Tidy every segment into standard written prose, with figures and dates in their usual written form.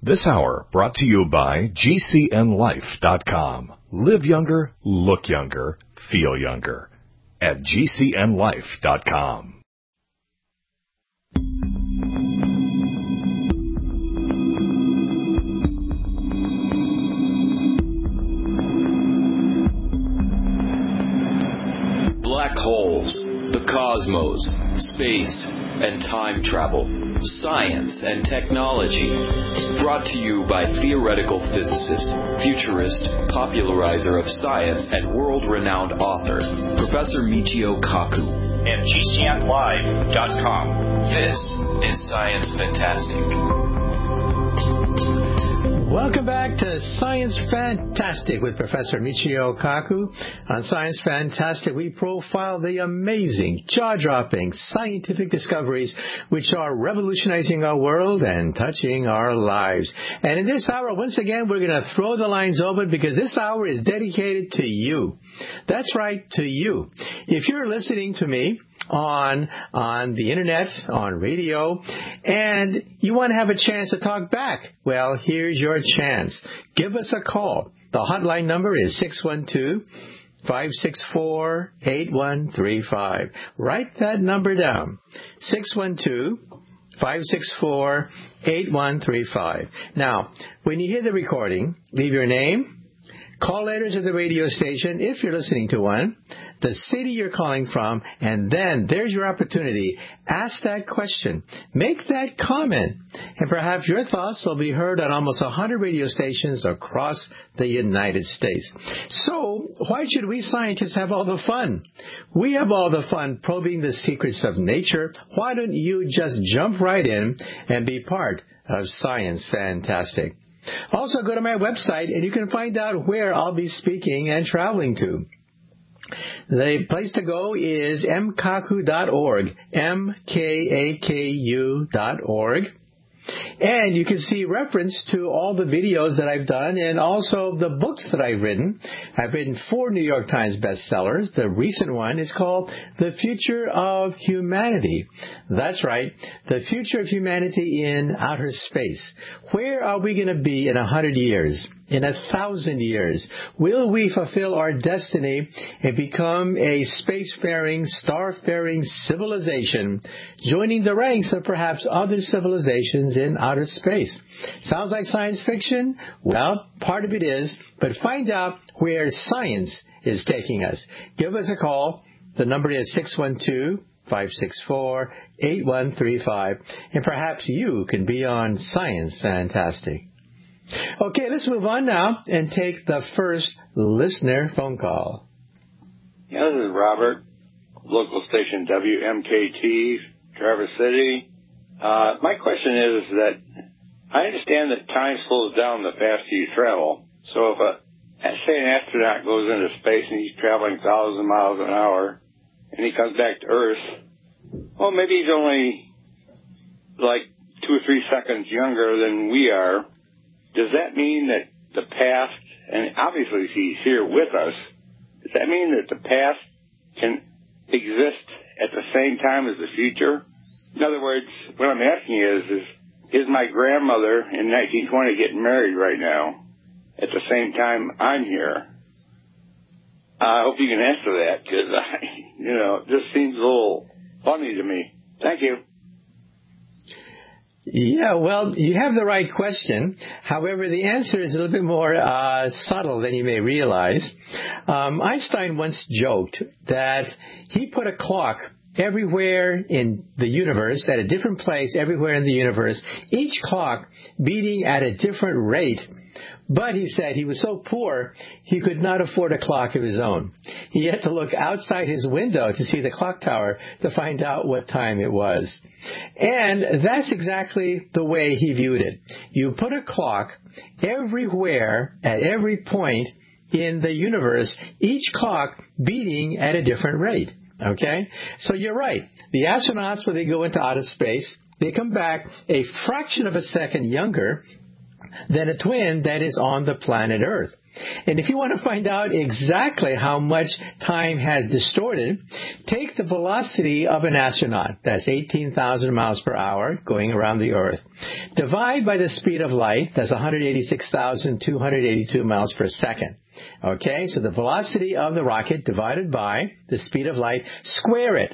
This hour brought to you by GCNLife.com. Live younger, look younger, feel younger at GCNLife.com. Black holes, the cosmos, space, and time travel, science and technology. Brought to you by theoretical physicist, futurist, popularizer of science, and world-renowned author, Professor Michio Kaku. At GCNLive.com. This is Science Fantastic. Welcome back to Science Fantastic with Professor Michio Kaku. On Science Fantastic, we profile the amazing, jaw-dropping scientific discoveries which are revolutionizing our world and touching our lives. And in this hour, once again, we're going to throw the lines open because this hour is dedicated to you. That's right, to you. If you're listening to me on the internet, on radio, and you want to have a chance to talk back, well, here's your chance. Give us a call. The hotline number is 612-564-8135. Write that number down. 612-564-8135. Now, when you hear the recording, leave your name, call letters of the radio station, if you're listening to one, the city you're calling from, and then there's your opportunity. Ask that question. Make that comment. And perhaps your thoughts will be heard on almost 100 radio stations across the United States. So, why should we scientists have all the fun? We have all the fun probing the secrets of nature. Why don't you just jump right in and be part of Science Fantastic? Also, go to my website, and you can find out where I'll be speaking and traveling to. The place to go is mkaku.org, mkaku.org. And you can see reference to all the videos that I've done and also the books that I've written. I've written 4 New York Times bestsellers. The recent one is called The Future of Humanity. That's right, the future of humanity in outer space. Where are we going to be in 100 years? In 1,000 years? Will we fulfill our destiny and become a spacefaring, starfaring civilization, joining the ranks of perhaps other civilizations in outer space? Sounds like science fiction? Well, part of it is, but find out where science is taking us. Give us a call. The number is 612-564-8135, and perhaps you can be on Science Fantastic. Okay, let's move on now and take the first listener phone call. Yeah, this is Robert, local station WMKT, Traverse City. My question is that I understand that time slows down the faster you travel. So if say an astronaut goes into space and he's traveling 1,000 miles an hour and he comes back to Earth, well, maybe he's only like 2 or 3 seconds younger than we are. Does that mean that the past, and obviously he's here with us, does that mean that the past can exist at the same time as the future? In other words, what I'm asking is my grandmother in 1920 getting married right now at the same time I'm here? I hope you can answer that because, it just seems a little funny to me. Thank you. Yeah, well, you have the right question. However, the answer is a little bit more subtle than you may realize. Einstein once joked that he put a clock everywhere in the universe, at a different place everywhere in the universe, each clock beating at a different rate. But he said he was so poor, he could not afford a clock of his own. He had to look outside his window to see the clock tower to find out what time it was. And that's exactly the way he viewed it. You put a clock everywhere, at every point in the universe, each clock beating at a different rate. Okay? So you're right. The astronauts, when they go into outer space, they come back a fraction of a second younger than a twin that is on the planet Earth. And if you want to find out exactly how much time has distorted, take the velocity of an astronaut, that's 18,000 miles per hour going around the Earth, divide by the speed of light, that's 186,282 miles per second. Okay, so the velocity of the rocket divided by the speed of light, square it,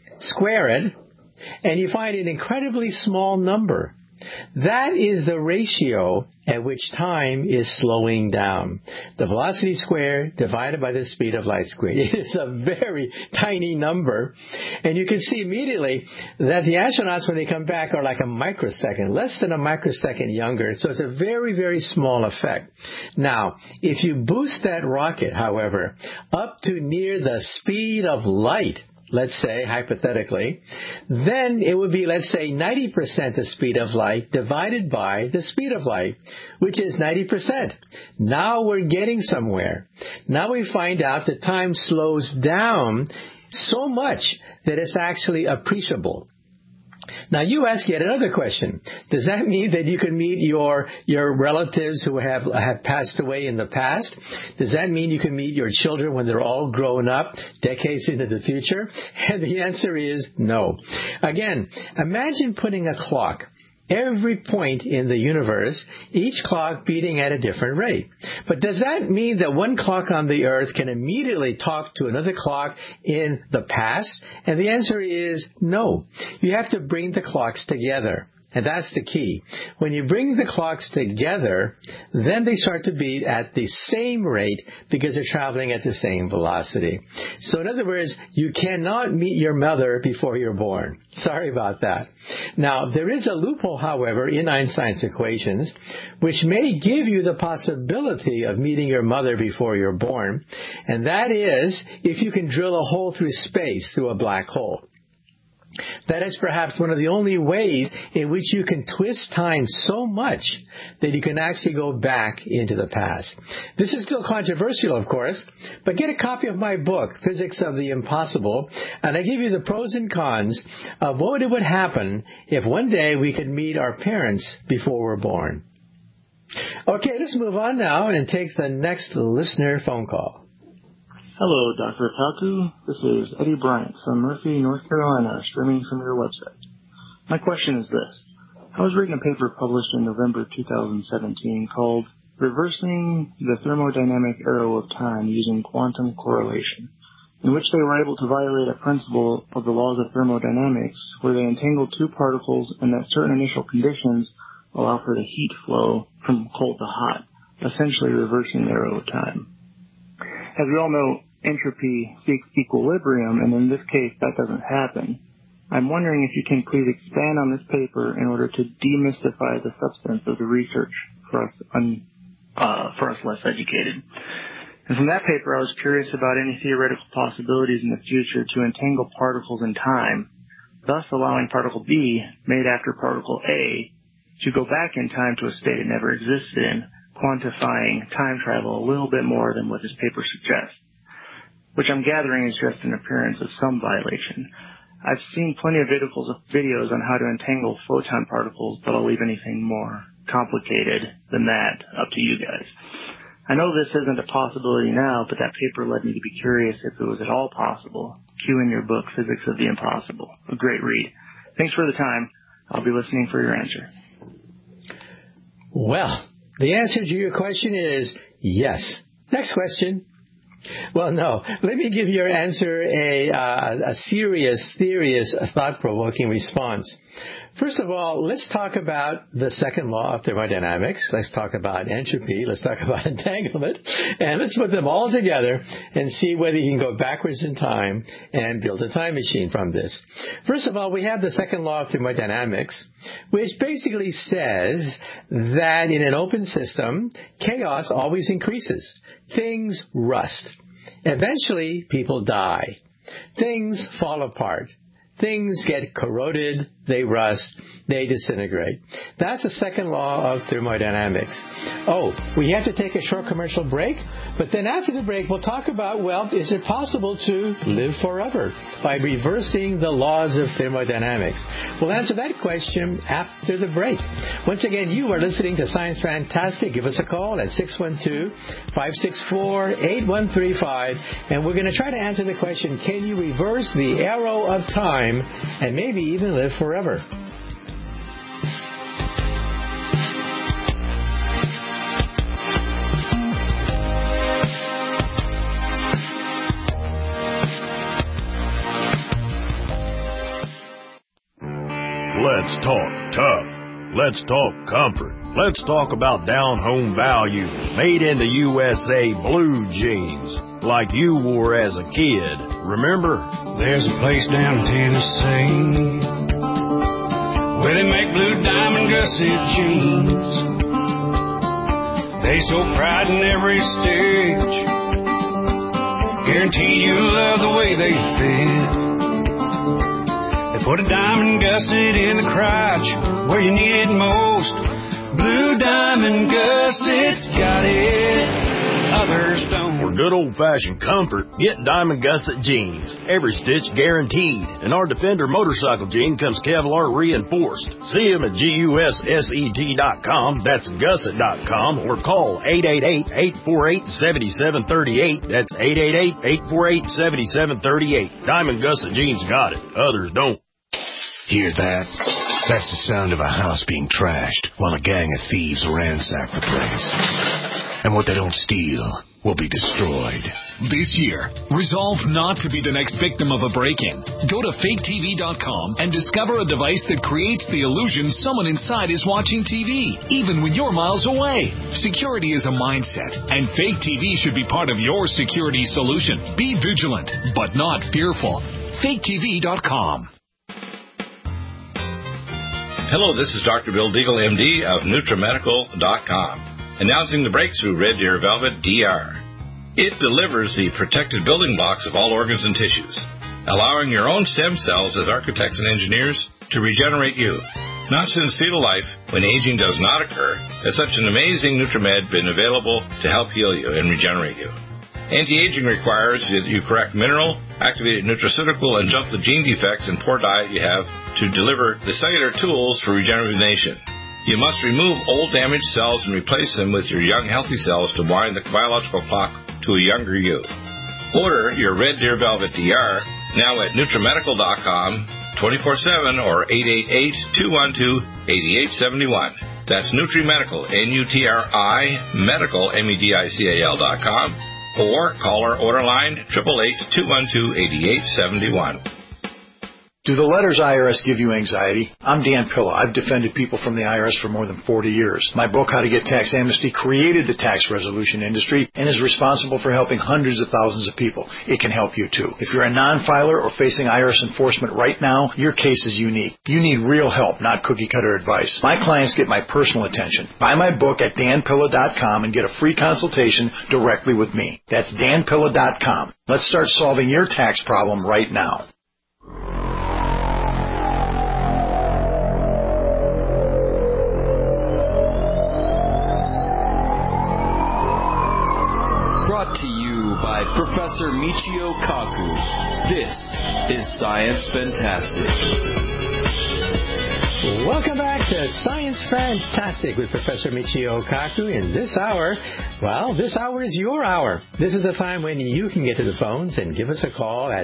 and you find an incredibly small number. That is the ratio at which time is slowing down. The velocity squared divided by the speed of light squared. It is a very tiny number. And you can see immediately that the astronauts, when they come back, are like a microsecond, less than a microsecond younger. So it's a very, very small effect. Now, if you boost that rocket, however, up to near the speed of light, let's say, hypothetically, then it would be, let's say, 90% the speed of light divided by the speed of light, which is 90%. Now we're getting somewhere. Now we find out that time slows down so much that it's actually appreciable. Now you ask yet another question. Does that mean that you can meet your relatives who have passed away in the past? Does that mean you can meet your children when they're all grown up, decades into the future? And the answer is no. Again, imagine putting a clock. Every point in the universe, each clock beating at a different rate. But does that mean that one clock on the Earth can immediately talk to another clock in the past? And the answer is no. You have to bring the clocks together. And that's the key. When you bring the clocks together, then they start to beat at the same rate because they're traveling at the same velocity. So in other words, you cannot meet your mother before you're born. Sorry about that. Now, there is a loophole, however, in Einstein's equations, which may give you the possibility of meeting your mother before you're born. And that is if you can drill a hole through space through a black hole. That is perhaps one of the only ways in which you can twist time so much that you can actually go back into the past. This is still controversial, of course, but get a copy of my book, Physics of the Impossible, and I give you the pros and cons of what would happen if one day we could meet our parents before we're born. Okay, let's move on now and take the next listener phone call. Hello, Dr. Otaku. This is Eddie Bryant from Murphy, North Carolina, streaming from your website. My question is this. I was reading a paper published in November 2017 called Reversing the Thermodynamic Arrow of Time Using Quantum Correlation, in which they were able to violate a principle of the laws of thermodynamics where they entangled two particles and that certain initial conditions allow for the heat flow from cold to hot, essentially reversing the arrow of time. As we all know, entropy seeks equilibrium, and in this case, that doesn't happen. I'm wondering if you can please expand on this paper in order to demystify the substance of the research for us less educated. And from that paper, I was curious about any theoretical possibilities in the future to entangle particles in time, thus allowing particle B, made after particle A, to go back in time to a state it never existed in, quantifying time travel a little bit more than what this paper suggests, which I'm gathering is just an appearance of some violation. I've seen plenty of videos on how to entangle photon particles, but I'll leave anything more complicated than that up to you guys. I know this isn't a possibility now, but that paper led me to be curious if it was at all possible. Cue in your book, Physics of the Impossible. A great read. Thanks for the time. I'll be listening for your answer. Well, the answer to your question is yes. Next question. Well, no. Let me give your answer a serious, thought-provoking response. First of all, let's talk about the second law of thermodynamics. Let's talk about entropy. Let's talk about entanglement. And let's put them all together and see whether you can go backwards in time and build a time machine from this. First of all, we have the second law of thermodynamics, which basically says that in an open system, chaos always increases. Things rust. Eventually, people die. Things fall apart. Things get corroded, they rust, they disintegrate. That's the second law of thermodynamics. Oh, we have to take a short commercial break, but then after the break we'll talk about, well, is it possible to live forever by reversing the laws of thermodynamics? We'll answer that question after the break. Once again, you are listening to Science Fantastic. Give us a call at 612-564-8135, and we're going to try to answer the question, can you reverse the arrow of time and maybe even live forever? Let's talk tough. Let's talk comfort. Let's talk about down-home value, made in the USA blue jeans, like you wore as a kid. Remember? There's a place down in Tennessee where they make blue diamond gusset jeans. They so pride in every stitch, guarantee you love the way they fit. Put a diamond gusset in the crotch where you need it most. Blue Diamond Gussets got it, others don't. For good old-fashioned comfort, get Diamond Gusset jeans. Every stitch guaranteed. And our Defender motorcycle jean comes Kevlar reinforced. See them at GUSSET.com, that's gusset.com, or call 888-848-7738. That's 888-848-7738. Diamond Gusset jeans got it, others don't. Hear that? That's the sound of a house being trashed while a gang of thieves ransack the place. And what they don't steal will be destroyed. This year, resolve not to be the next victim of a break-in. Go to faketv.com and discover a device that creates the illusion someone inside is watching TV, even when you're miles away. Security is a mindset, and Fake TV should be part of your security solution. Be vigilant, but not fearful. faketv.com. Hello, this is Dr. Bill Deagle, MD of NutriMedical.com, announcing the breakthrough Red Deer Velvet DR. It delivers the protected building blocks of all organs and tissues, allowing your own stem cells as architects and engineers to regenerate you. Not since fetal life, when aging does not occur, has such an amazing NutriMed been available to help heal you and regenerate you. Anti-aging requires that you correct mineral, activated nutraceutical, and jump the gene defects and poor diet you have to deliver the cellular tools for rejuvenation. You must remove old damaged cells and replace them with your young healthy cells to wind the biological clock to a younger you. Order your Red Deer Velvet DR now at NutriMedical.com 24/7 or 888-212-8871. That's NutriMedical, N-U-T-R-I, Medical, MEDICAL.com. Or call our order line 888-212-8871. Do the letters IRS give you anxiety? I'm Dan Pilla. I've defended people from the IRS for more than 40 years. My book, How to Get Tax Amnesty, created the tax resolution industry and is responsible for helping hundreds of thousands of people. It can help you too. If you're a non-filer or facing IRS enforcement right now, your case is unique. You need real help, not cookie-cutter advice. My clients get my personal attention. Buy my book at danpilla.com and get a free consultation directly with me. That's danpilla.com. Let's start solving your tax problem right now. Brought to you by Professor Michio Kaku. This is Science Fantastic. Welcome back to Science Fantastic with Professor Michio Kaku. In this hour, well, this hour is your hour. This is the time when you can get to the phones and give us a call at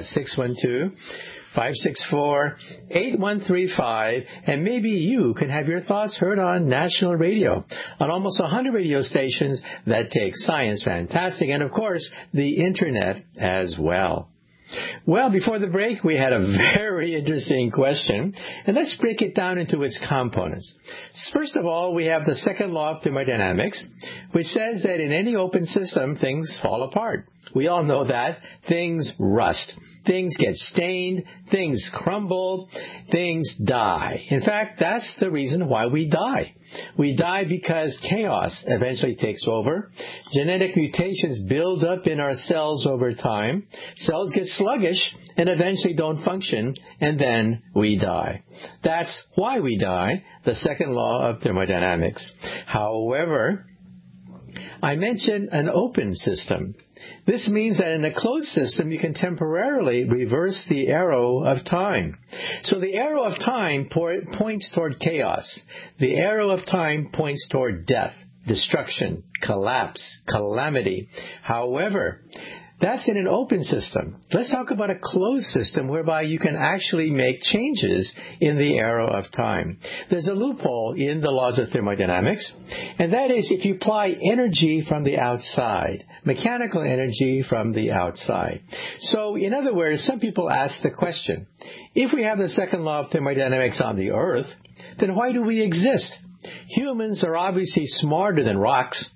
612-564-8135, and maybe you can have your thoughts heard on national radio, on almost 100 radio stations that take Science Fantastic, and of course, the Internet as well. Well, before the break, we had a very interesting question, and let's break it down into its components. First of all, we have the second law of thermodynamics, which says that in any open system, things fall apart. We all know that. Things rust. things get stained, things crumble, things die. In fact, that's the reason why we die. We die because chaos eventually takes over. Genetic mutations build up in our cells over time. Cells get sluggish and eventually don't function, and then we die. That's why we die, the second law of thermodynamics. However, I mentioned an open system. This means that in a closed system, you can temporarily reverse the arrow of time. So the arrow of time points toward chaos. The arrow of time points toward death, destruction, collapse, calamity. However, that's in an open system. Let's talk about a closed system whereby you can actually make changes in the arrow of time. There's a loophole in the laws of thermodynamics, and that is if you apply energy from the outside, mechanical energy from the outside. So, in other words, some people ask the question, if we have the second law of thermodynamics on the Earth, then why do we exist? Humans are obviously smarter than rocks.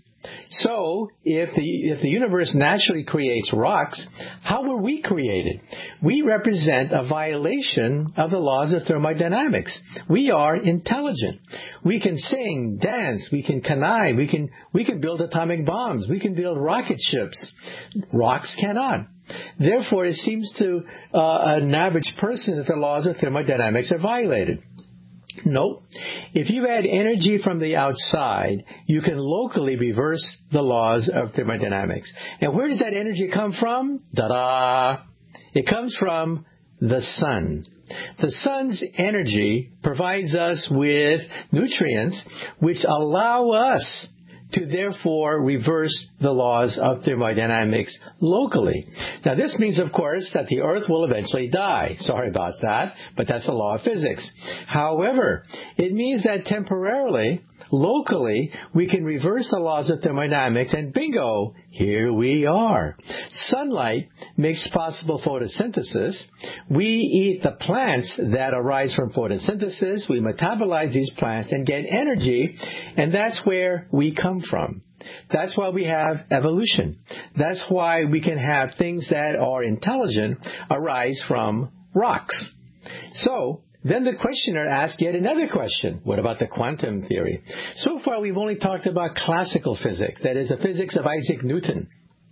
So, if the universe naturally creates rocks, how were we created? We represent a violation of the laws of thermodynamics. We are intelligent. We can sing, dance, we can connive, we can build atomic bombs, we can build rocket ships. Rocks cannot. Therefore, it seems to an average person that the laws of thermodynamics are violated. Nope. If you add energy from the outside, you can locally reverse the laws of thermodynamics. And where does that energy come from? Ta-da! It comes from the sun. The sun's energy provides us with nutrients which allow us to therefore reverse the laws of thermodynamics locally. Now this means, of course, that the Earth will eventually die. Sorry about that, but that's a law of physics. However, it means that temporarily, locally, we can reverse the laws of thermodynamics, and bingo, here we are. Sunlight makes possible photosynthesis. We eat the plants that arise from photosynthesis. We metabolize these plants and get energy, and that's where we come from. That's why we have evolution. That's why we can have things that are intelligent arise from rocks. So, then the questioner asked yet another question. What about the quantum theory? So far, we've only talked about classical physics, that is, the physics of Isaac Newton.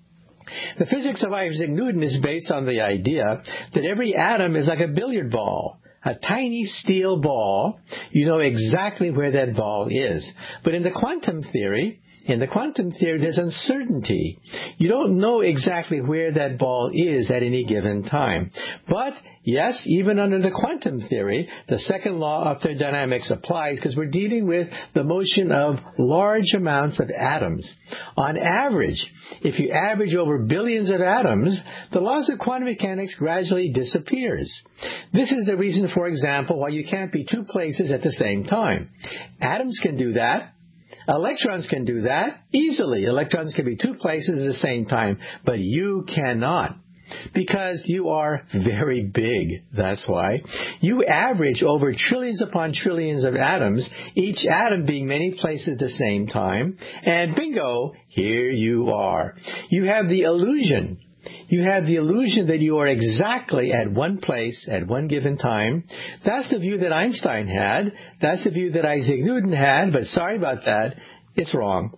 The physics of Isaac Newton is based on the idea that every atom is like a billiard ball, a tiny steel ball. You know exactly where that ball is. But in the quantum theory, there's uncertainty. You don't know exactly where that ball is at any given time. But, yes, even under the quantum theory, the second law of thermodynamics applies because we're dealing with the motion of large amounts of atoms. On average, if you average over billions of atoms, the laws of quantum mechanics gradually disappears. This is the reason, for example, why you can't be two places at the same time. Atoms can do that. Electrons can do that easily. Electrons can be two places at the same time, but you cannot. Because you are very big, that's why. You average over trillions upon trillions of atoms, each atom being many places at the same time, and bingo, here you are. You have the illusion. You have the illusion that you are exactly at one place at one given time. That's the view that Einstein had. That's the view that Isaac Newton had, but sorry about that, it's wrong.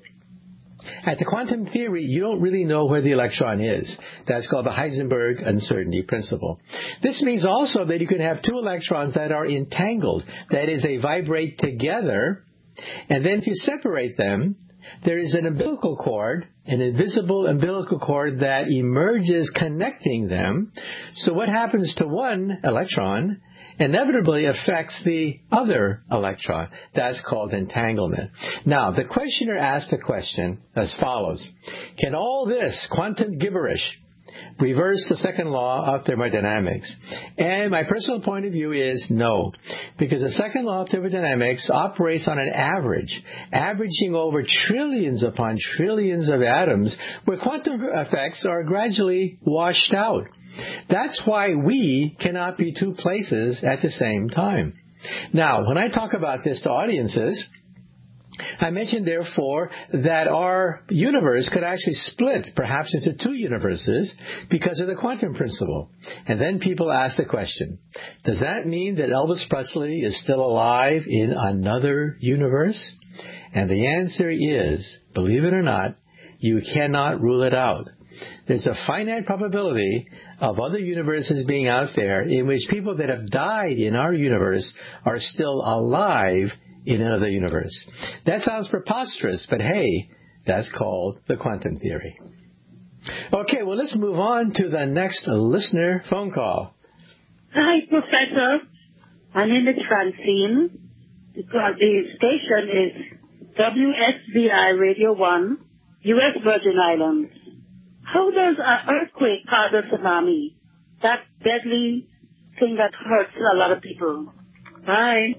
At the quantum theory, you don't really know where the electron is. That's called the Heisenberg uncertainty principle. This means also that you can have two electrons that are entangled. That is, they vibrate together, and then if you separate them, there is an umbilical cord, an invisible umbilical cord that emerges connecting them. So what happens to one electron inevitably affects the other electron. That's called entanglement. Now, the questioner asked a question as follows. Can all this quantum gibberish reverse the second law of thermodynamics? And my personal point of view is no, because the second law of thermodynamics operates on an average, averaging over trillions upon trillions of atoms, where quantum effects are gradually washed out. That's why we cannot be two places at the same time. Now, when I talk about this to audiences, I mentioned, therefore, that our universe could actually split perhaps into two universes because of the quantum principle. And then people ask the question, does that mean that Elvis Presley is still alive in another universe? And the answer is, believe it or not, you cannot rule it out. There's a finite probability of other universes being out there in which people that have died in our universe are still alive in another universe. That sounds preposterous, but hey, that's called the quantum theory. Okay, well, let's move on to the next listener phone call. Hi, Professor. My name is Francine. The station is WSVI Radio 1, U.S. Virgin Islands. How does an earthquake cause a tsunami? That deadly thing that hurts a lot of people. Bye.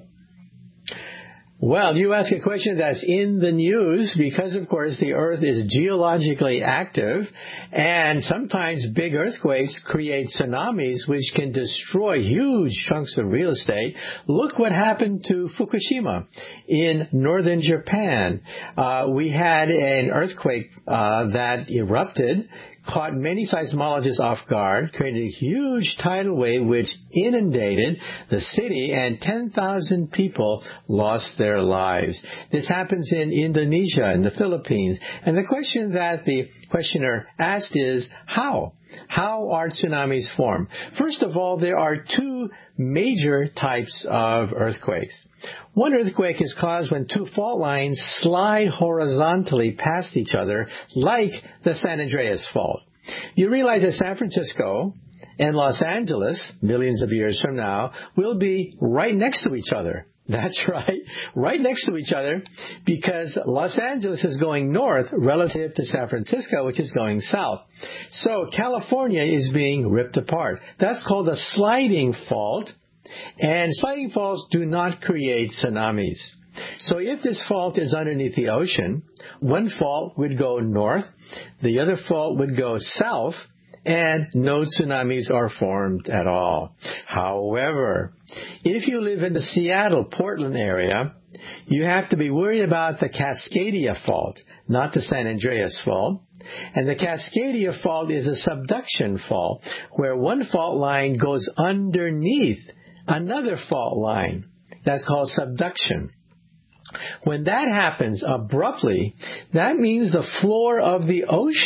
Well, you ask a question that's in the news because, of course, the Earth is geologically active, and sometimes big earthquakes create tsunamis which can destroy huge chunks of real estate. Look what happened to Fukushima in northern Japan. We had an earthquake that erupted, caught many seismologists off guard, created a huge tidal wave which inundated the city, and 10,000 people lost their lives. This happens in Indonesia and the Philippines. And the question that the questioner asked is, how? How are tsunamis formed? First of all, there are two major types of earthquakes. One earthquake is caused when two fault lines slide horizontally past each other, like the San Andreas Fault. You realize that San Francisco and Los Angeles, millions of years from now, will be right next to each other. That's right next to each other, because Los Angeles is going north relative to San Francisco, which is going south. So California is being ripped apart. That's called a sliding fault. And sliding faults do not create tsunamis. So if this fault is underneath the ocean, one fault would go north, the other fault would go south, and no tsunamis are formed at all. However, if you live in the Seattle, Portland area, you have to be worried about the Cascadia Fault, not the San Andreas Fault. And the Cascadia Fault is a subduction fault, where one fault line goes underneath another fault line. That's called subduction. When that happens abruptly, that means the floor of the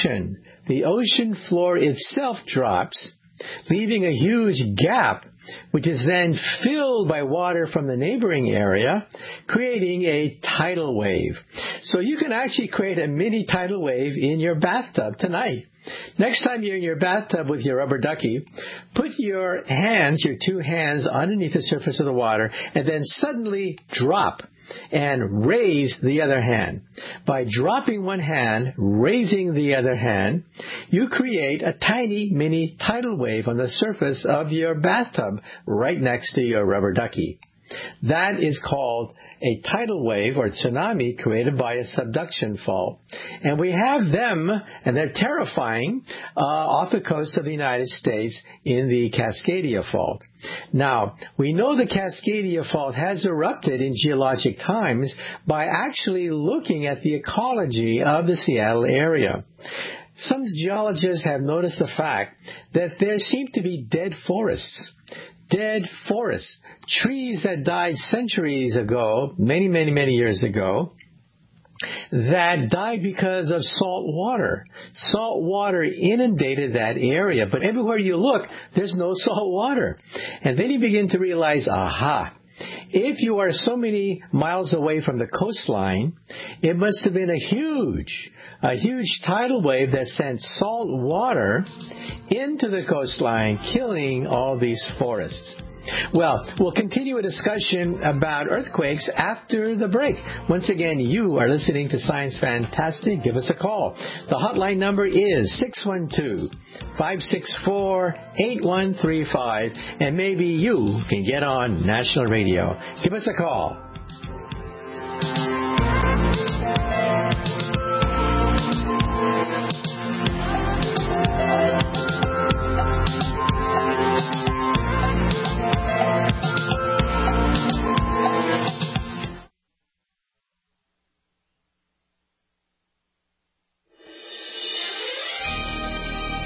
ocean floor itself drops, leaving a huge gap, which is then filled by water from the neighboring area, creating a tidal wave. So you can actually create a mini tidal wave in your bathtub tonight. Next time you're in your bathtub with your rubber ducky, put your two hands underneath the surface of the water, and then suddenly drop and raise the other hand. By dropping one hand, raising the other hand, you create a tiny mini tidal wave on the surface of your bathtub right next to your rubber ducky. That is called a tidal wave or tsunami created by a subduction fault. And we have them, and they're terrifying, off the coast of the United States in the Cascadia Fault. Now, we know the Cascadia Fault has erupted in geologic times by actually looking at the ecology of the Seattle area. Some geologists have noticed the fact that there seem to be dead forests, trees that died centuries ago, many years ago, that died because of salt water. Salt water inundated that area, but everywhere you look, there's no salt water. And then you begin to realize, if you are so many miles away from the coastline, it must have been a huge tidal wave that sent salt water into the coastline, killing all these forests. Well, we'll continue a discussion about earthquakes after the break. Once again, you are listening to Science Fantastic. Give us a call. The hotline number is 612-564-8135, and maybe you can get on national radio. Give us a call.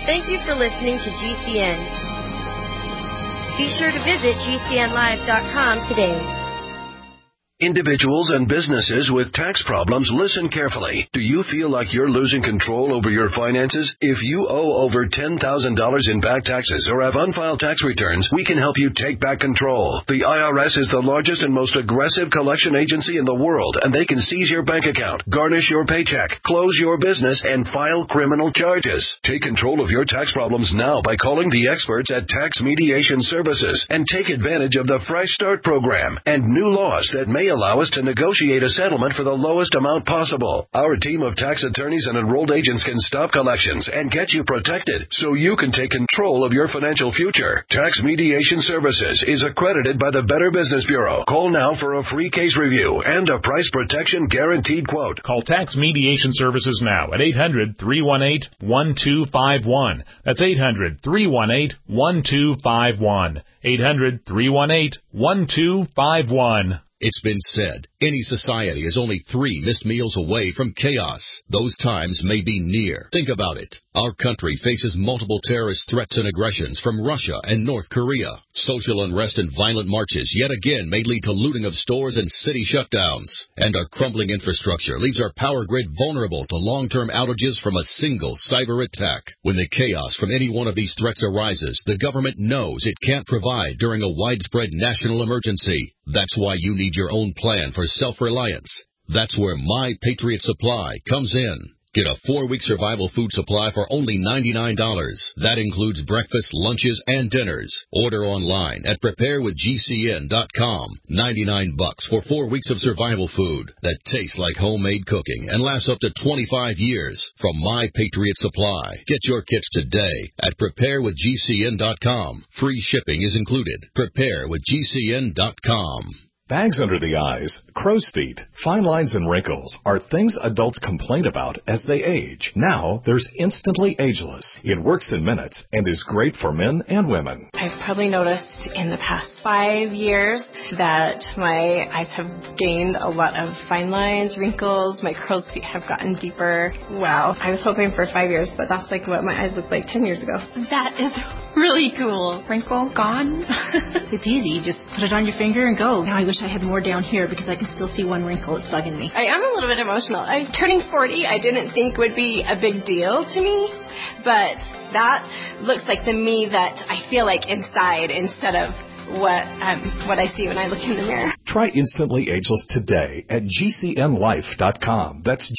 Thank you for listening to GCN. Be sure to visit GCNlive.com today. Individuals and businesses with tax problems, listen carefully. Do you feel like you're losing control over your finances? If you owe over $10,000 in back taxes or have unfiled tax returns, we can help you take back control. The IRS is the largest and most aggressive collection agency in the world, and they can seize your bank account, garnish your paycheck, close your business, and file criminal charges. Take control of your tax problems now by calling the experts at Tax Mediation Services and take advantage of the Fresh Start program and new laws that may allow us to negotiate a settlement for the lowest amount possible. Our team of tax attorneys and enrolled agents can stop collections and get you protected so you can take control of your financial future. Tax Mediation Services is accredited by the Better Business Bureau. Call now for a free case review and a price protection guaranteed quote. Call Tax Mediation Services now at 800-318-1251. That's 800-318-1251. 800-318-1251. It's been said, any society is only 3 missed meals away from chaos. Those times may be near. Think about it. Our country faces multiple terrorist threats and aggressions from Russia and North Korea. Social unrest and violent marches yet again may lead to looting of stores and city shutdowns. And our crumbling infrastructure leaves our power grid vulnerable to long-term outages from a single cyber attack. When the chaos from any one of these threats arises, the government knows it can't provide during a widespread national emergency. That's why you need your own plan for self-reliance. That's where My Patriot Supply comes in. Get a 4-week survival food supply for only $99. That includes breakfast, lunches, and dinners. Order online at preparewithgcn.com. $99 for 4 weeks of survival food that tastes like homemade cooking and lasts up to 25 years from My Patriot Supply. Get your kits today at preparewithgcn.com. Free shipping is included. Preparewithgcn.com. Bags under the eyes, crow's feet, fine lines and wrinkles are things adults complain about as they age. Now, there's Instantly Ageless. It works in minutes and is great for men and women. I've probably noticed in the past 5 years that my eyes have gained a lot of fine lines, wrinkles, my crow's feet have gotten deeper. Wow, I was hoping for 5 years, but that's like what my eyes looked like 10 years ago. That is really cool. Wrinkle gone. It's easy. You just put it on your finger and go. Now I wish I had more down here because I can still see one wrinkle. It's bugging me. I am a little bit emotional. Turning 40, I didn't think would be a big deal to me, but that looks like the me that I feel like inside instead of what I see when I look in the mirror. Try Instantly Ageless today at GCNlife.com. That's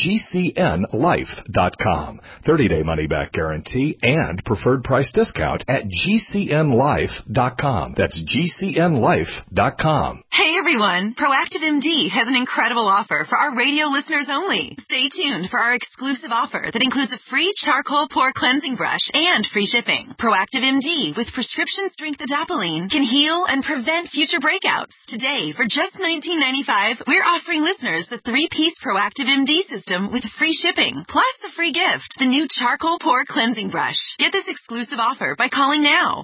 GCNlife.com. 30-day money-back guarantee and preferred price discount at GCNlife.com. That's GCNlife.com. Hey everyone, Proactive MD has an incredible offer for our radio listeners only. Stay tuned for our exclusive offer that includes a free charcoal pore cleansing brush and free shipping. Proactive MD with prescription strength adapalene can heal and prevent future breakouts. Today, for just $19.95, we're offering listeners the 3-piece Proactive MD system with free shipping, plus a free gift, the new charcoal pore cleansing brush. Get this exclusive offer by calling now,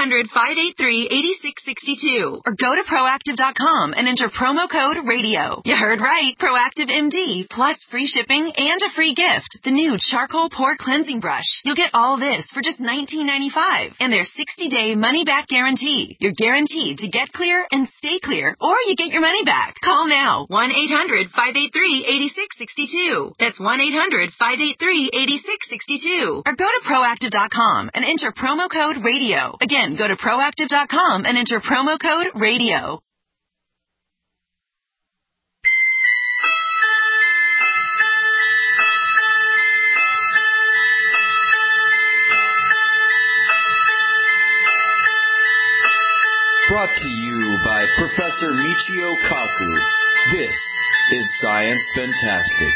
1-800-583-8662, or go to Proactive.com and enter promo code RADIO. You heard right, Proactive MD, plus free shipping and a free gift, the new charcoal pore cleansing brush. You'll get all this for just $19.95, and their 60-day money-back guarantee. You're guaranteed to get clear and stay clear, or you get your money back. Call now, 1-800-583-8662. That's 1-800-583-8662. Or go to Proactive.com and enter promo code RADIO. Again, go to Proactive.com and enter promo code RADIO. Brought to you by Professor Michio Kaku. This is Science Fantastic.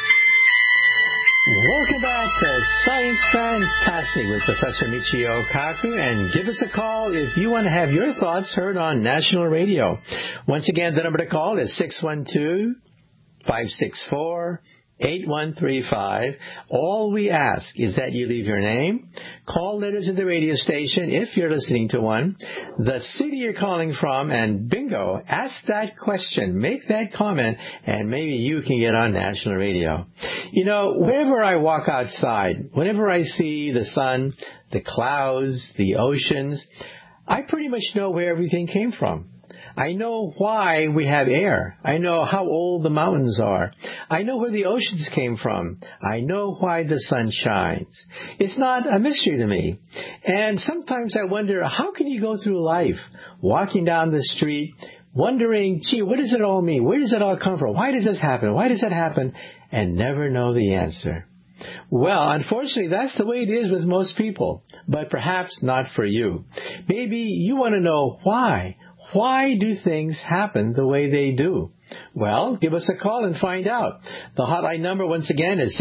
Welcome back to Science Fantastic with Professor Michio Kaku, and give us a call if you want to have your thoughts heard on national radio. Once again, the number to call is 8135. All we ask is that you leave your name, call letters of the radio station if you're listening to one, the city you're calling from, and bingo, ask that question, make that comment, and maybe you can get on national radio. You know, whenever I walk outside, whenever I see the sun, the clouds, the oceans, I pretty much know where everything came from. I know why we have air. I know how old the mountains are. I know where the oceans came from. I know why the sun shines. It's not a mystery to me. And sometimes I wonder, how can you go through life, walking down the street, wondering, gee, what does it all mean? Where does it all come from? Why does this happen? Why does that happen? And never know the answer. Well, unfortunately, that's the way it is with most people, but perhaps not for you. Maybe you want to know why. Why do things happen the way they do? Well, give us a call and find out. The hotline number, once again, is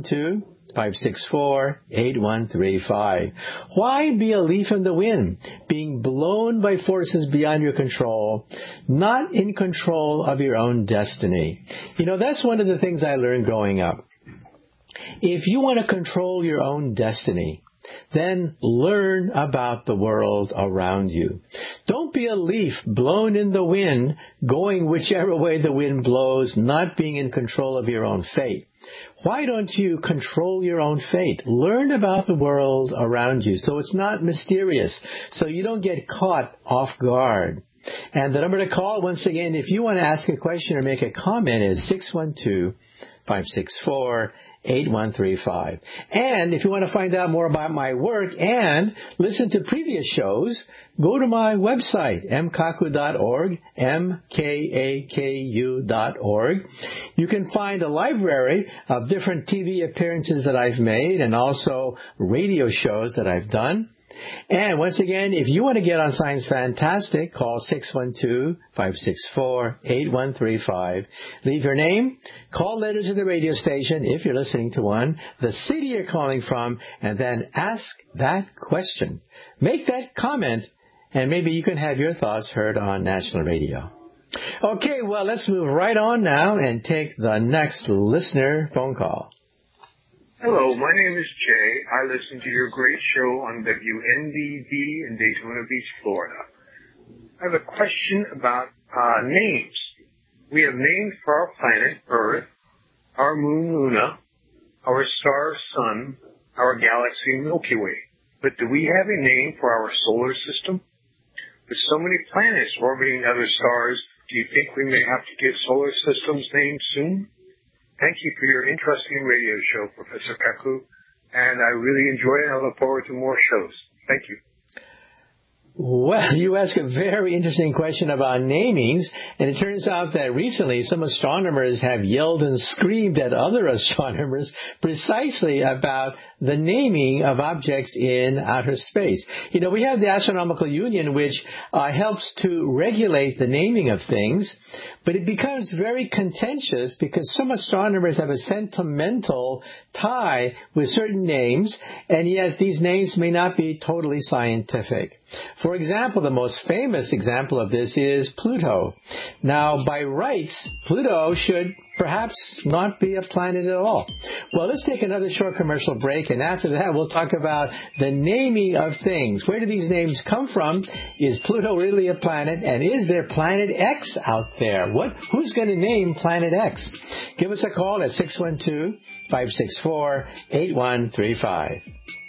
612-564-8135. Why be a leaf in the wind, being blown by forces beyond your control, not in control of your own destiny? You know, that's one of the things I learned growing up. If you want to control your own destiny, then learn about the world around you. Don't be a leaf blown in the wind, going whichever way the wind blows, not being in control of your own fate. Why don't you control your own fate? Learn about the world around you so it's not mysterious, so you don't get caught off guard. And the number to call, once again, if you want to ask a question or make a comment, is 612-564-8135. And if you want to find out more about my work and listen to previous shows, go to my website, mkaku.org, mkaku.org. You can find a library of different TV appearances that I've made and also radio shows that I've done. And once again, if you want to get on Science Fantastic, call 612-564-8135. Leave your name, call letters of the radio station if you're listening to one, the city you're calling from, and then ask that question. Make that comment, and maybe you can have your thoughts heard on national radio. Okay, well, let's move right on now and take the next listener phone call. Hello, my name is Jay. I listen to your great show on WNDB in Daytona Beach, Florida. I have a question about names. We have names for our planet, Earth, our moon, Luna, our star, Sun, our galaxy, Milky Way. But do we have a name for our solar system? With so many planets orbiting other stars, do you think we may have to get solar systems names soon? Thank you for your interesting radio show, Professor Kaku, and I really enjoy it. I look forward to more shows. Thank you. Well, you ask a very interesting question about namings, and it turns out that recently some astronomers have yelled and screamed at other astronomers precisely about the naming of objects in outer space. You know, we have the Astronomical Union, which helps to regulate the naming of things, but it becomes very contentious because some astronomers have a sentimental tie with certain names, and yet these names may not be totally scientific. For example, the most famous example of this is Pluto. Now, by rights, Pluto should perhaps not be a planet at all. Well, let's take another short commercial break, and after that we'll talk about the naming of things. Where do these names come from? Is Pluto really a planet? And is there Planet X out there? Who's going to name Planet X? Give us a call at 612-564-8135.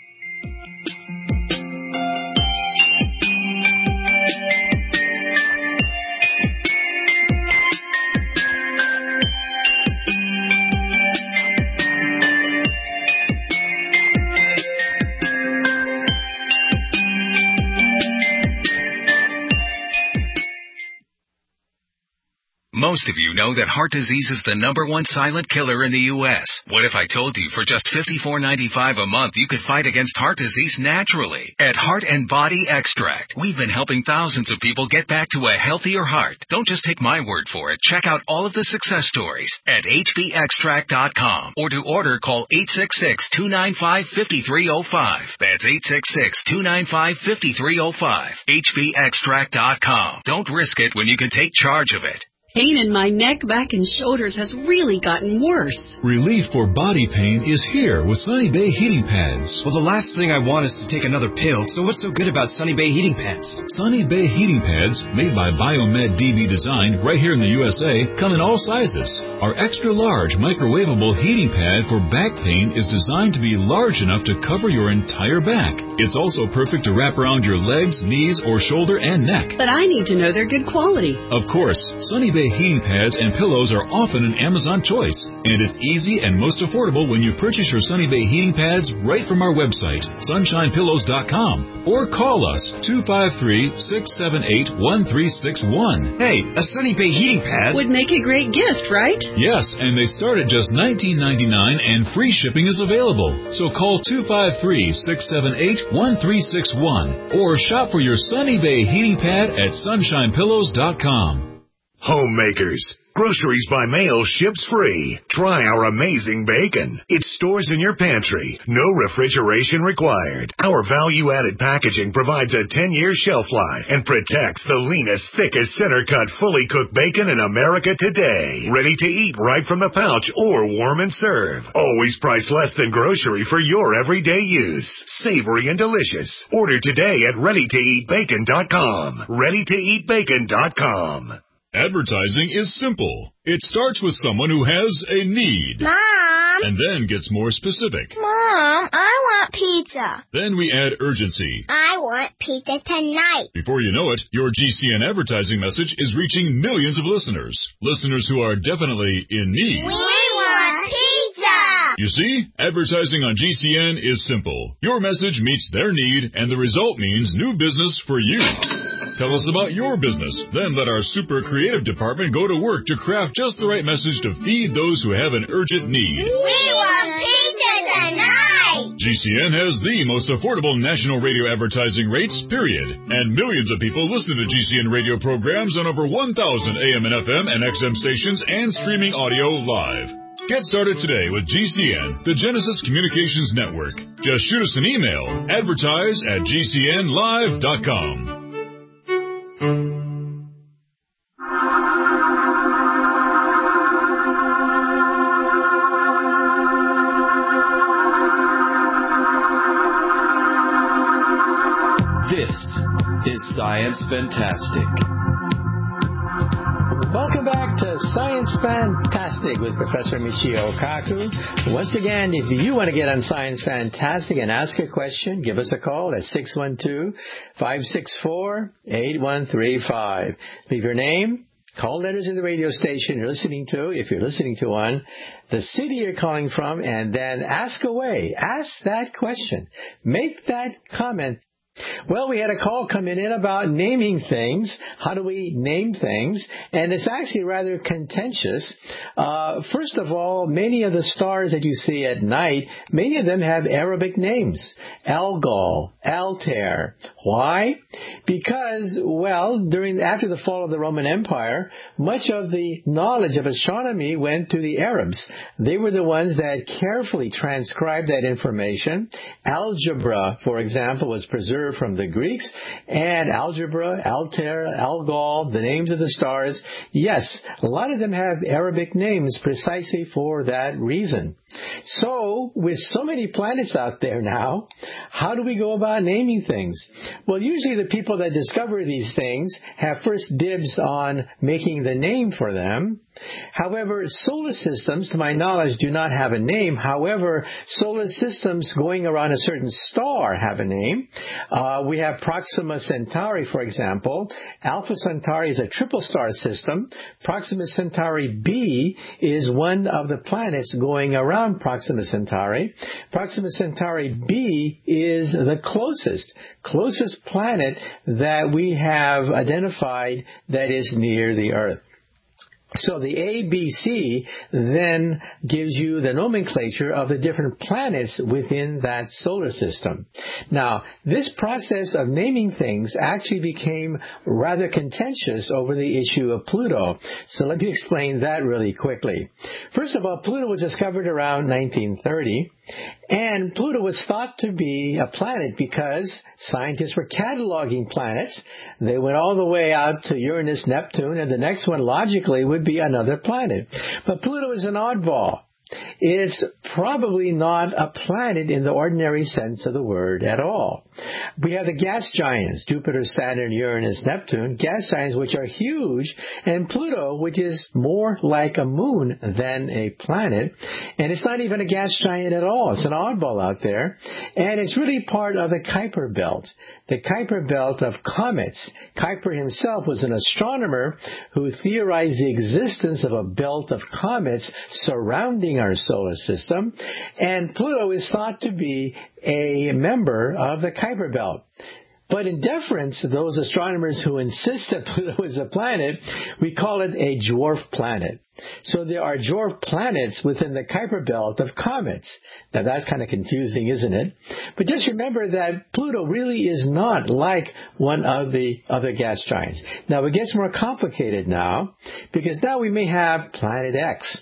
Most of you know that heart disease is the #1 silent killer in the U.S. What if I told you for just $54.95 a month you could fight against heart disease naturally? At Heart and Body Extract, we've been helping thousands of people get back to a healthier heart. Don't just take my word for it. Check out all of the success stories at hbextract.com, or to order, call 866-295-5305. That's 866-295-5305. hbextract.com. Don't risk it when you can take charge of it. Pain in my neck, back, and shoulders has really gotten worse. Relief for body pain is here with Sunny Bay heating pads. Well, the last thing I want is to take another pill, so what's so good about Sunny Bay heating pads? Sunny Bay heating pads, made by Biomed DB Design right here in the USA, come in all sizes. Our extra large microwavable heating pad for back pain is designed to be large enough to cover your entire back. It's also perfect to wrap around your legs, knees, or shoulder and neck. But I need to know they're good quality. Of course, Sunny Bay heating pads and pillows are often an Amazon choice, and it's easy and most affordable when you purchase your Sunny Bay heating pads right from our website, sunshinepillows.com, or call us 253-678-1361. Hey, a Sunny Bay heating pad would make a great gift, right? Yes, and they start at just $19.99 and free shipping is available. So call 253-678-1361 or shop for your Sunny Bay heating pad at sunshinepillows.com. Homemakers. Groceries by mail ships free. Try our amazing bacon. It stores in your pantry. No refrigeration required. Our value-added packaging provides a 10-year shelf life and protects the leanest, thickest, center-cut, fully cooked bacon in America today. Ready to eat right from the pouch or warm and serve. Always priced less than grocery for your everyday use. Savory and delicious. Order today at ReadyToEatBacon.com. ReadyToEatBacon.com. Advertising is simple. It starts with someone who has a need. Mom! And then gets more specific. Mom, I want pizza. Then we add urgency. I want pizza tonight. Before you know it, your GCN advertising message is reaching millions of listeners. Listeners who are definitely in need. We want pizza! You see, advertising on GCN is simple. Your message meets their need, and the result means new business for you. Tell us about your business. Then let our super creative department go to work to craft just the right message to feed those who have an urgent need. We want pizza tonight! GCN has the most affordable national radio advertising rates, period. And millions of people listen to GCN radio programs on over 1,000 AM and FM and XM stations and streaming audio live. Get started today with GCN, the Genesis Communications Network. Just shoot us an email, advertise@gcnlive.com. This is Science Fantastic. Welcome back to Science Fantastic with Professor Michio Kaku. Once again, if you want to get on Science Fantastic and ask a question, give us a call at 612-564-8135. Leave your name, call letters of the radio station you're listening to, if you're listening to one, the city you're calling from, and then ask away. Ask that question. Make that comment. Well, we had a call coming in about naming things. How do we name things? And it's actually rather contentious. First of all, many of the stars that you see at night, many of them have Arabic names. Algol, Altair. Why? Because, well, after the fall of the Roman Empire, much of the knowledge of astronomy went to the Arabs. They were the ones that carefully transcribed that information. Algebra, for example, was preserved from the Greeks, and algebra, Altair, Algol, the names of the stars, yes, a lot of them have Arabic names precisely for that reason. So, with so many planets out there now, how do we go about naming things? Well, usually the people that discover these things have first dibs on making the name for them. However, solar systems, to my knowledge, do not have a name. However, solar systems going around a certain star have a name. We have Proxima Centauri, for example. Alpha Centauri is a triple star system. Proxima Centauri B is one of the planets going around Proxima Centauri. Proxima Centauri B is the closest planet that we have identified that is near the Earth. So the ABC then gives you the nomenclature of the different planets within that solar system. Now, this process of naming things actually became rather contentious over the issue of Pluto. So let me explain that really quickly. First of all, Pluto was discovered around 1930. And Pluto was thought to be a planet because scientists were cataloging planets. They went all the way out to Uranus, Neptune, and the next one logically would be another planet. But Pluto is an oddball. It's probably not a planet in the ordinary sense of the word at all. We have the gas giants, Jupiter, Saturn, Uranus, Neptune, gas giants which are huge, and Pluto, which is more like a moon than a planet. And it's not even a gas giant at all. It's an oddball out there. And it's really part of the Kuiper belt, the Kuiper belt of comets. Kuiper himself was an astronomer who theorized the existence of a belt of comets surrounding our solar system, and Pluto is thought to be a member of the Kuiper belt. But in deference to those astronomers who insist that Pluto is a planet, we call it a dwarf planet. So there are dwarf planets within the Kuiper belt of comets. Now that's kind of confusing, isn't it? But just remember that Pluto really is not like one of the other gas giants. Now it gets more complicated now, because now we may have Planet X.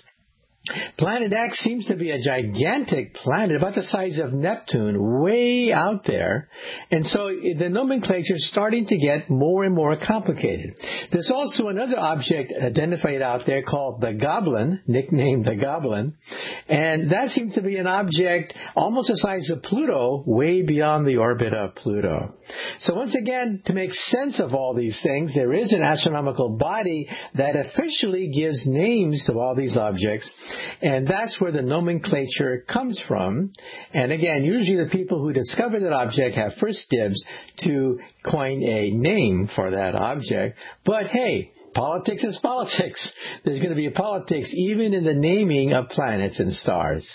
Planet X seems to be a gigantic planet about the size of Neptune, way out there. And so the nomenclature is starting to get more and more complicated. There's also another object identified out there called the Goblin, nicknamed the Goblin. And that seems to be an object almost the size of Pluto, way beyond the orbit of Pluto. So once again, to make sense of all these things, there is an astronomical body that officially gives names to all these objects. And that's where the nomenclature comes from. And again, usually the people who discover that object have first dibs to coin a name for that object. But hey, politics is politics. There's going to be a politics even in the naming of planets and stars.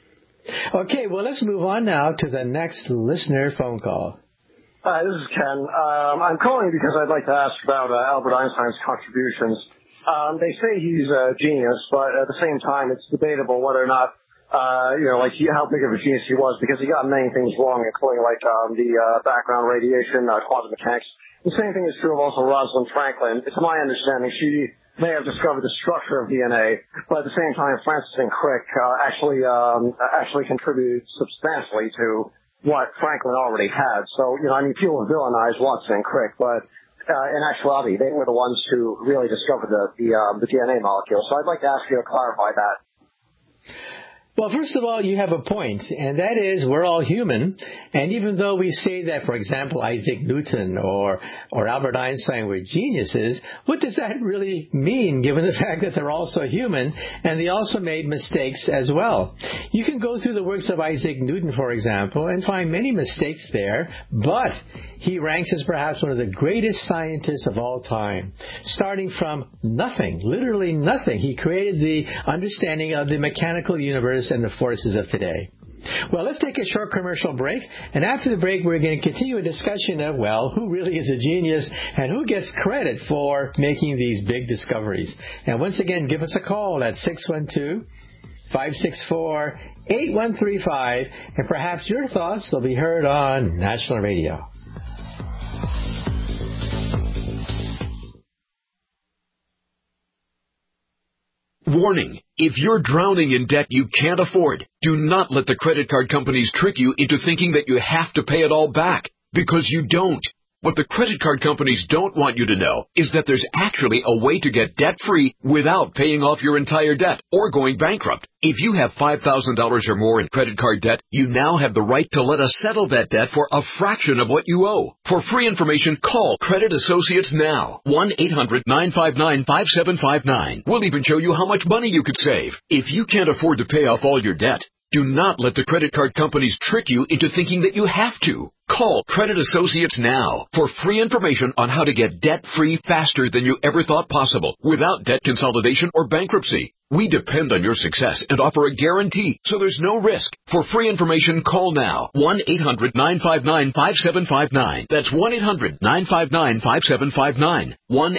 Okay, well, let's move on now to the next listener phone call. Hi, this is Ken. I'm calling because I'd like to ask about Albert Einstein's contributions. They say he's a genius, but at the same time, it's debatable whether or not, how big of a genius he was, because he got many things wrong, including the background radiation, quantum mechanics. The same thing is true of also Rosalind Franklin. It's my understanding she may have discovered the structure of DNA, but at the same time, Francis and Crick actually contributed substantially to what Franklin already had. So, people villainize Watson and Crick, but in actuality, they were the ones who really discovered the DNA molecule. So I'd like to ask you to clarify that. Well, first of all, you have a point, and that is we're all human. And even though we say that, for example, Isaac Newton or Albert Einstein were geniuses, what does that really mean, given the fact that they're also human and they also made mistakes as well? You can go through the works of Isaac Newton, for example, and find many mistakes there, but he ranks as perhaps one of the greatest scientists of all time. Starting from nothing, literally nothing, he created the understanding of the mechanical universe and the forces of today. Well, let's take a short commercial break, and after the break we're going to continue a discussion of, who really is a genius and who gets credit for making these big discoveries. And once again, give us a call at 612-564-8135, and perhaps your thoughts will be heard on National Radio. Warning. If you're drowning in debt you can't afford, do not let the credit card companies trick you into thinking that you have to pay it all back, because you don't. What the credit card companies don't want you to know is that there's actually a way to get debt-free without paying off your entire debt or going bankrupt. If you have $5,000 or more in credit card debt, you now have the right to let us settle that debt for a fraction of what you owe. For free information, call Credit Associates now. 1-800-959-5759. We'll even show you how much money you could save. If you can't afford to pay off all your debt, Do not let the credit card companies trick you into thinking that you have to. Call Credit Associates now for free information on how to get debt-free faster than you ever thought possible without debt consolidation or bankruptcy. We depend on your success and offer a guarantee, so there's no risk. For free information, call now. 1-800-959-5759. That's 1-800-959-5759.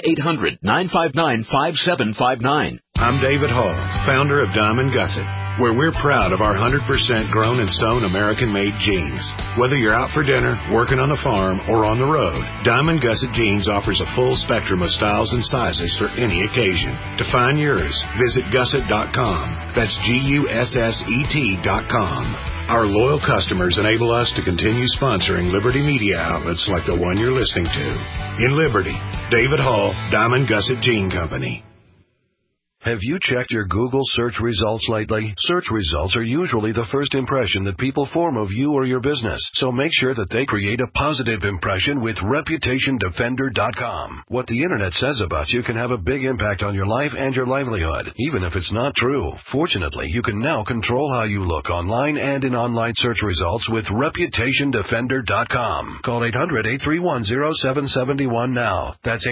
1-800-959-5759. I'm David Hall, founder of Diamond Gusset, where we're proud of our 100% grown and sewn American-made jeans. Whether you're out for dinner, working on the farm, or on the road, Diamond Gusset Jeans offers a full spectrum of styles and sizes for any occasion. To find yours, visit Gusset.com. That's Gusset.com. Our loyal customers enable us to continue sponsoring Liberty media outlets like the one you're listening to. In Liberty, David Hall, Diamond Gusset Jean Company. Have you checked your Google search results lately? Search results are usually the first impression that people form of you or your business, so make sure that they create a positive impression with ReputationDefender.com. What the Internet says about you can have a big impact on your life and your livelihood, even if it's not true. Fortunately, you can now control how you look online and in online search results with ReputationDefender.com. Call 800-831-0771 now. That's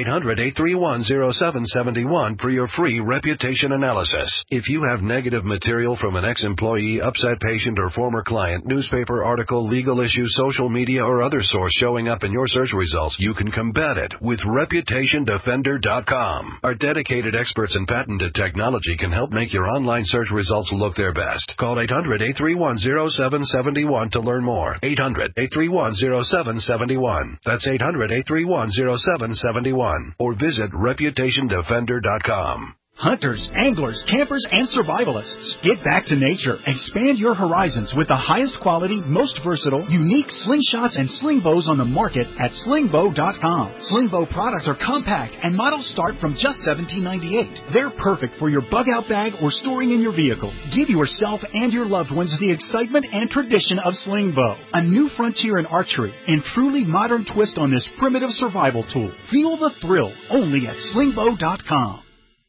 800-831-0771 for your free reputation analysis. If you have negative material from an ex-employee, upset patient, or former client, newspaper article, legal issue, social media, or other source showing up in your search results, you can combat it with ReputationDefender.com. Our dedicated experts in patented technology can help make your online search results look their best. Call 800-831-0771 to learn more. 800-831-0771. That's 800-831-0771. Or visit ReputationDefender.com. Hunters, anglers, campers, and survivalists. Get back to nature. Expand your horizons with the highest quality, most versatile, unique slingshots and sling bows on the market at slingbow.com. Slingbow products are compact and models start from just $17.98. They're perfect for your bug-out bag or storing in your vehicle. Give yourself and your loved ones the excitement and tradition of Slingbow, a new frontier in archery and truly modern twist on this primitive survival tool. Feel the thrill only at slingbow.com.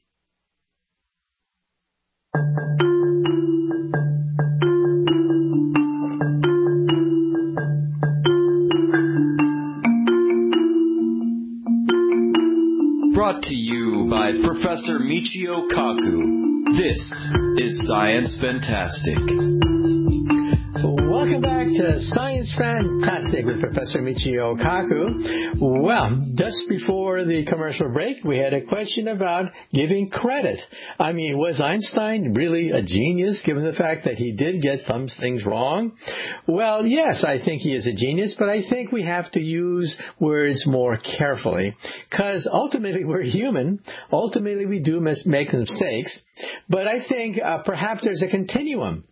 Brought to you by Professor Michio Kaku. This is Science Fantastic. Welcome back to Science Fantastic with Professor Michio Kaku. Well, just before the commercial break, we had a question about giving credit. I mean, was Einstein really a genius, given the fact that he did get some things wrong? Well, yes, I think he is a genius, but I think we have to use words more carefully, because ultimately we're human. Ultimately we do make mistakes, but I think perhaps there's a continuum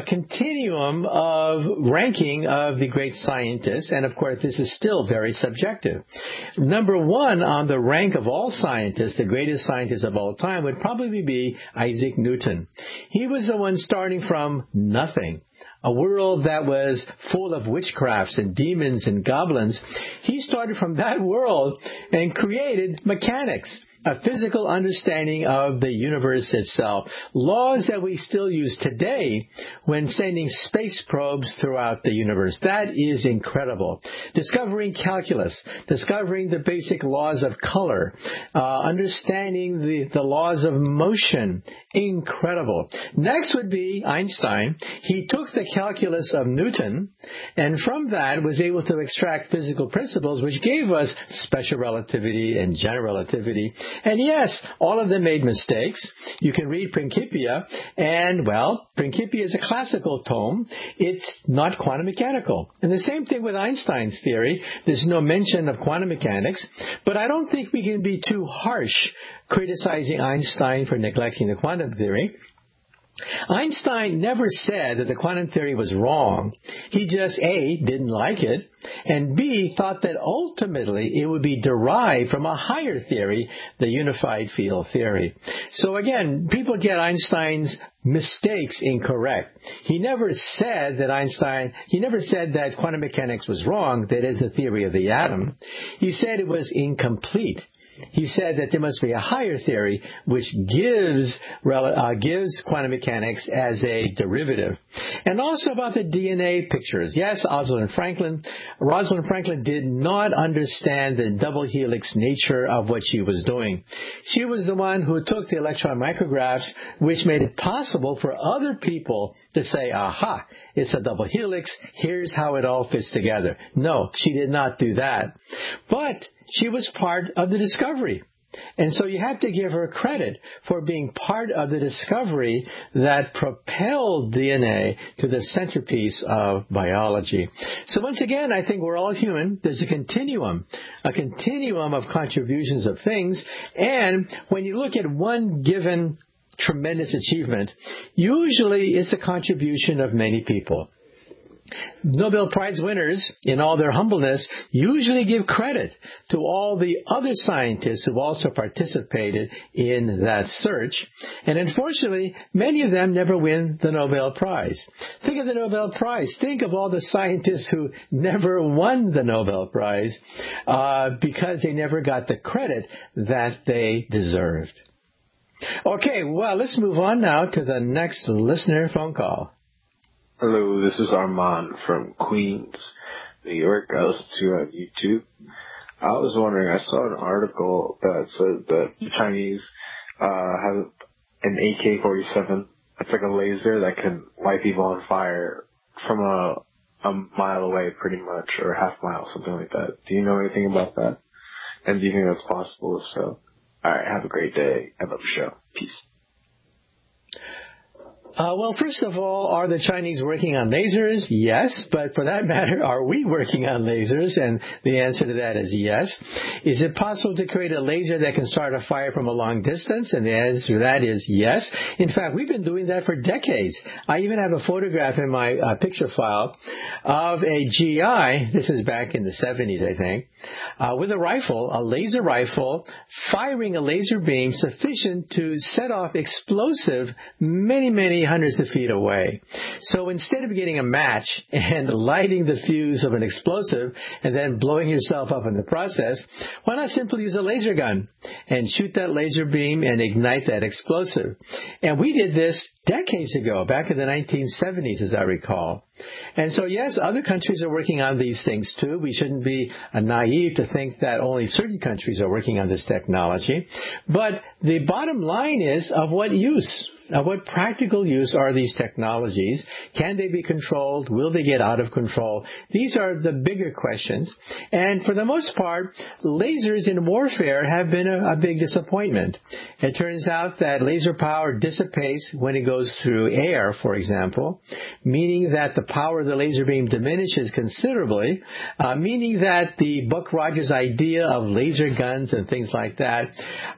of ranking of the great scientists, and of course this is still very subjective. Number one on the rank of all scientists, the greatest scientist of all time, would probably be Isaac Newton. He was the one starting from nothing. A world that was full of witchcrafts and demons and goblins. He started from that world and created mechanics, a physical understanding of the universe itself. Laws that we still use today when sending space probes throughout the universe. That is incredible. Discovering calculus, discovering the basic laws of color, understanding the laws of motion. Incredible. Next would be Einstein. He took the calculus of Newton, and from that was able to extract physical principles which gave us special relativity and general relativity. And yes, all of them made mistakes. You can read Principia, and, well, Principia is a classical tome. It's not quantum mechanical. And the same thing with Einstein's theory. There's no mention of quantum mechanics, but I don't think we can be too harsh criticizing Einstein for neglecting the quantum theory. Einstein never said that the quantum theory was wrong. He just, A, didn't like it, and B, thought that ultimately it would be derived from a higher theory, the unified field theory. So again, people get Einstein's mistakes incorrect. He never said that quantum mechanics was wrong, that is the theory of the atom. He said it was incomplete. he said that there must be a higher theory which gives quantum mechanics as a derivative. And also about the DNA pictures. Yes, Rosalind Franklin did not understand the double helix nature of what she was doing. She was the one who took the electron micrographs, which made it possible for other people to say, aha, it's a double helix, here's how it all fits together. No, she did not do that. But she was part of the discovery. And so you have to give her credit for being part of the discovery that propelled DNA to the centerpiece of biology. So once again, I think we're all human. There's a continuum of contributions of things. And when you look at one given tremendous achievement, usually it's a contribution of many people. Nobel Prize winners, in all their humbleness, usually give credit to all the other scientists who also participated in that search. And unfortunately, many of them never win the Nobel Prize. Think of the Nobel Prize. Think of all the scientists who never won the Nobel Prize because they never got the credit that they deserved. Okay, well, let's move on now to the next listener phone call. Hello, this is Armand from Queens, New York. I listen to you on YouTube. I was wondering, I saw an article that said that the Chinese have an AK-47. It's like a laser that can light people on fire from a mile away, pretty much, or a half mile, something like that. Do you know anything about that? And do you think that's possible? If so, all right, have a great day. I love the show. Peace. Well, first of all, are the Chinese working on lasers? Yes, but for that matter, are we working on lasers? And the answer to that is yes. Is it possible to create a laser that can start a fire from a long distance? And the answer to that is yes. In fact, we've been doing that for decades. I even have a photograph in my picture file of a GI, this is back in the 70s, I think, with a rifle, a laser rifle, firing a laser beam sufficient to set off explosive many hundreds of feet away. So instead of getting a match and lighting the fuse of an explosive and then blowing yourself up in the process, why not simply use a laser gun and shoot that laser beam and ignite that explosive? And we did this decades ago, back in the 1970s, as I recall. And so, yes, other countries are working on these things too. We shouldn't be naive to think that only certain countries are working on this technology. But the bottom line is, of what use? Of what practical use are these technologies? Can they be controlled? Will they get out of control? These are the bigger questions. And for the most part, lasers in warfare have been a big disappointment. It turns out that laser power dissipates when it goes through air, for example, meaning that the power of the laser beam diminishes considerably, meaning that the Buck Rogers idea of laser guns and things like that,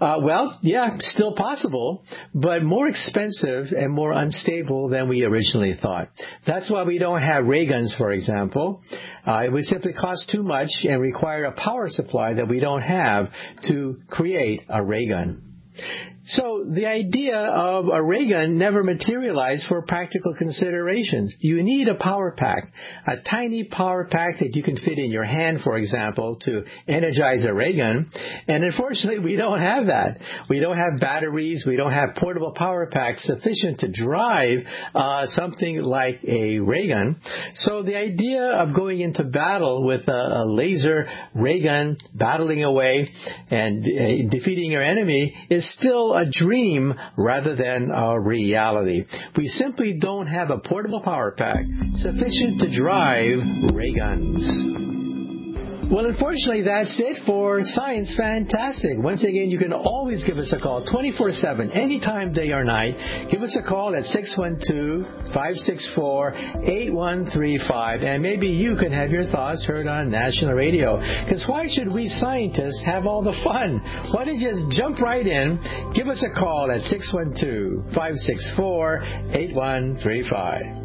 still possible, but more expensive and more unstable than we originally thought. That's why we don't have ray guns, for example. It would simply cost too much and require a power supply that we don't have to create a ray gun. So the idea of a ray gun never materialized for practical considerations. You need a power pack, a tiny power pack that you can fit in your hand, for example, to energize a ray gun. And unfortunately, we don't have that. We don't have batteries. We don't have portable power packs sufficient to drive something like a ray gun. So the idea of going into battle with a laser ray gun, battling away and defeating your enemy is still a dream rather than a reality. We simply don't have a portable power pack sufficient to drive ray guns. Well, unfortunately, that's it for Science Fantastic. Once again, you can always give us a call 24/7, anytime, day or night. Give us a call at 612-564-8135, and maybe you can have your thoughts heard on national radio. Because why should we scientists have all the fun? Why don't you just jump right in? Give us a call at 612-564-8135.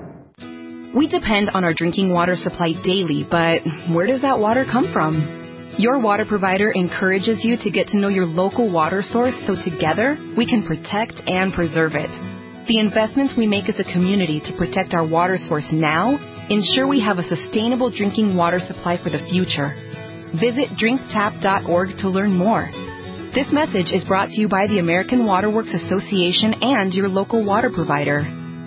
We depend on our drinking water supply daily, but where does that water come from? Your water provider encourages you to get to know your local water source so together we can protect and preserve it. The investments we make as a community to protect our water source now ensure we have a sustainable drinking water supply for the future. Visit drinktap.org to learn more. This message is brought to you by the American Water Works Association and your local water provider.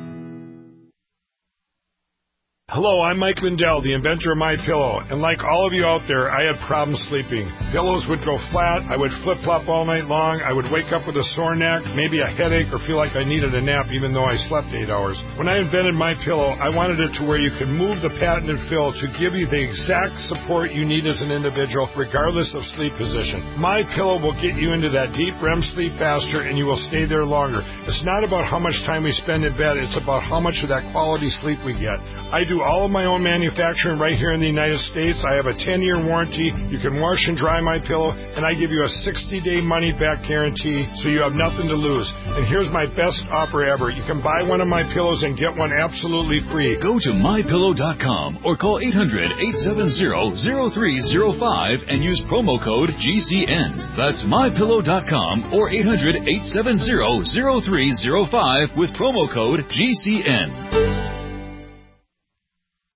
Hello, I'm Mike Lindell, the inventor of MyPillow, and like all of you out there, I had problems sleeping. Pillows would go flat, I would flip-flop all night long, I would wake up with a sore neck, maybe a headache, or feel like I needed a nap even though I slept 8 hours. When I invented MyPillow, I wanted it to where you could move the patented fill to give you the exact support you need as an individual, regardless of sleep position. MyPillow will get you into that deep REM sleep faster, and you will stay there longer. It's not about how much time we spend in bed, it's about how much of that quality sleep we get. I do all of my own manufacturing right here in the United States. I have a 10-year warranty. You can wash and dry my pillow, and I give you a 60-day money-back guarantee, so you have nothing to lose. And here's my best offer ever. You can buy one of my pillows and get one absolutely free. Go to mypillow.com or call 800-870-0305 and use promo code GCN. That's mypillow.com or 800-870-0305 with promo code GCN.